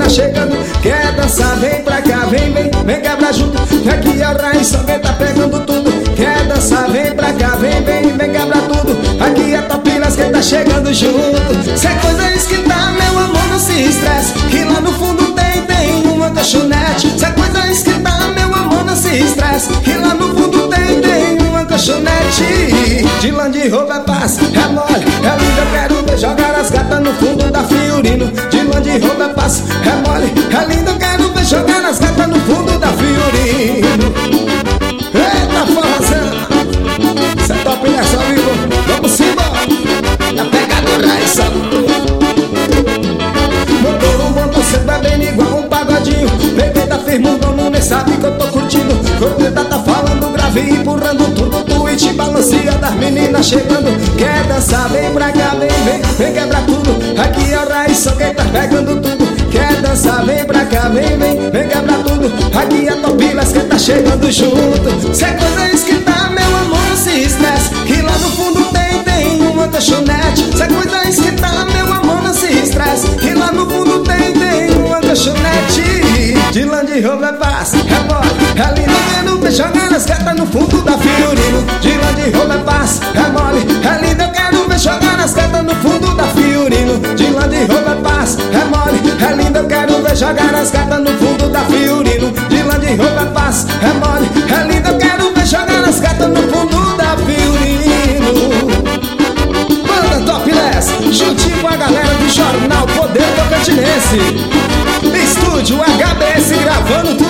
tá chegando, quer dançar, vem pra cá, vem, vem, vem quebra junto. Aqui é o Raiz, alguém tá pegando tudo. Quer dançar, vem pra cá, vem, vem, vem quebra tudo. Aqui é Topilas, quem tá chegando junto. Se é coisa esquenta, meu amor, não se estresse, que lá no fundo tem uma colchonete. Se é coisa esquenta, meu amor, não se estresse, que lá no fundo tem uma colchonete. De lã de roupa é paz, é mole, é lindo, eu quero ver jogar as gatas no fundo da Fiorino. De lã de roupa é paz, é mole, é lindo, eu quero ver jogar as gatas no fundo da Fiorino. Eita forrozão, cê é top nessa vivo, vamos embora, na pegada do Raiz. Motor cê tá bem igual um pagodinho, bebê tá firmando, nem sabe que eu tô curtindo. Corneta tá falando grave, empurrando tudo, tweet balanceia das meninas chegando. Quer dançar, vem pra cá, vem, vem, vem quebra tudo. Aqui é o Raiz, só quem tá pegando tudo. Quer dançar, vem pra cá, vem, vem, vem quebra tudo. Aqui é Topilas, quem tá chegando junto. Se é coisa esquenta, meu amor, não se estresse, que lá no fundo tem uma colchonete. Se é coisa esquenta, meu amor, não se estresse, que lá no fundo tem uma colchonete. De lã de roupa é paz, é mole, é lindo, quero ver jogar as gatas no fundo da Fiorino. De lã de roupa é paz, é mole, é lindo, eu quero ver jogar as gatas no fundo da Fiorino. De lã de roupa é paz, é mole, é lindo, eu quero ver jogar as gatas no fundo da Fiorino. De lã de roupa é paz, é mole, é lindo, eu quero ver jogar as gatas no fundo da Fiorino. Banda Topilas, juntinho com a galera do Jornal Poder Tocantinense. Estúdio HBS gravando tudo.